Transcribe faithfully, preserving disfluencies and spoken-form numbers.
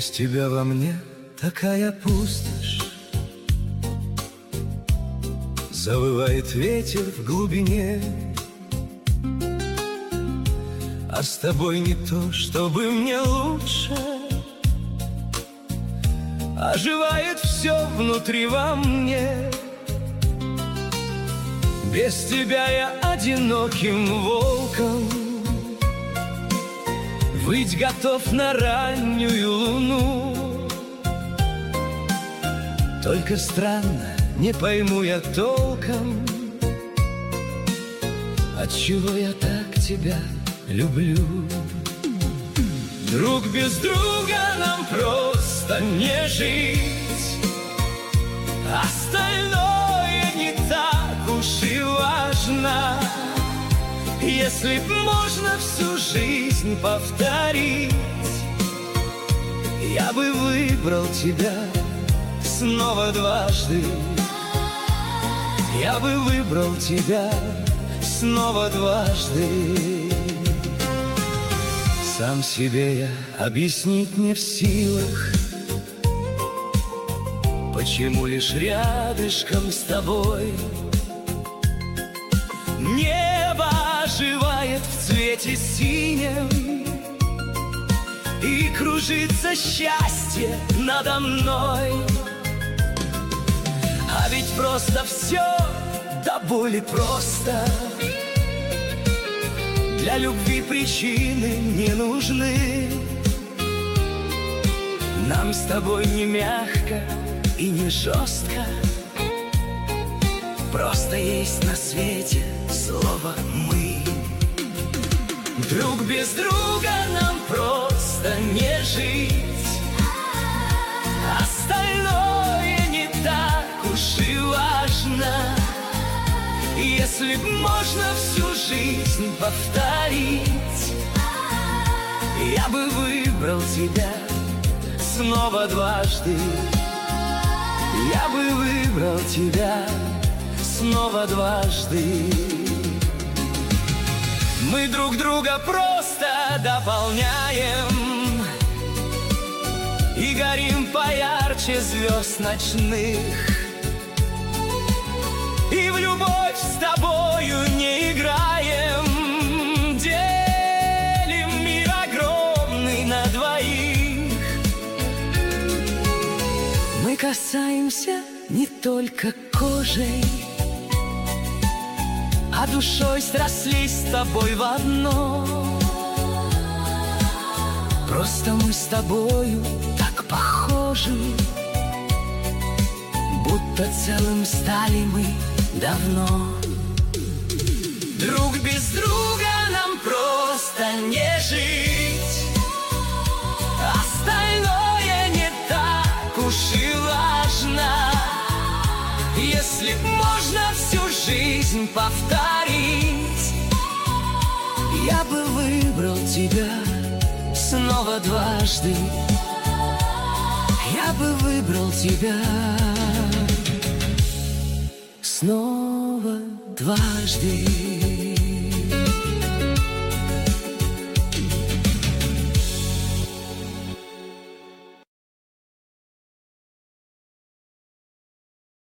Без тебя во мне такая пустошь. Завывает ветер в глубине, а с тобой не то, чтобы мне лучше. Оживает все внутри во мне. Без тебя я одиноким волком, быть готов на раннюю луну. Только странно, не пойму я толком, отчего я так тебя люблю. Друг без друга нам просто не жить, остальное не так уж и важно. Если б можно всю жизнь повторить, я бы выбрал тебя снова дважды. Я бы выбрал тебя снова дважды. Сам себе я объяснить не в силах, почему лишь рядышком с тобой небо оживает в цвете синем, и кружится счастье надо мной. А ведь просто все до боли просто. Для любви причины не нужны. Нам с тобой не мягко и не жестко, просто есть на свете слово «мы». Друг без друга нам просто не жить, остальное не так уж и важно. Если б можно всю жизнь повторить, я бы выбрал тебя снова дважды. Я бы выбрал тебя снова дважды. Мы друг друга просто дополняем и горим поярче звезд ночных. И в любовь с тобою не играем, делим мир огромный на двоих. Мы касаемся не только кожей, а душой срослись с тобой в одно. Просто мы с тобою так похожи, будто целым стали мы давно. Друг без друга нам просто не жить, остальное не так уж и важно. Если б можно всю жизнь повторить, я бы выбрал тебя снова дважды. Я бы выбрал тебя снова дважды.